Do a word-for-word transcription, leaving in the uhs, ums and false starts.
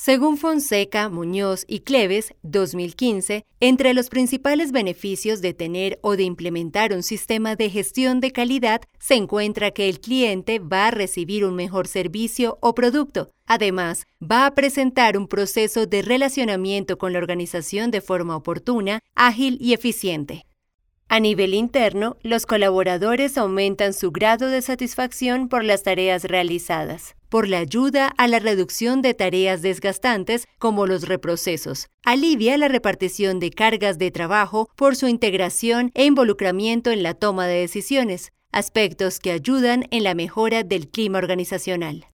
Según Fonseca, Muñoz y Cleves, dos mil quince, entre los principales beneficios de tener o de implementar un sistema de gestión de calidad se encuentra que el cliente va a recibir un mejor servicio o producto. Además, va a presentar un proceso de relacionamiento con la organización de forma oportuna, ágil y eficiente. A nivel interno, los colaboradores aumentan su grado de satisfacción por las tareas realizadas, por la ayuda a la reducción de tareas desgastantes como los reprocesos, alivia la repartición de cargas de trabajo por su integración e involucramiento en la toma de decisiones, aspectos que ayudan en la mejora del clima organizacional.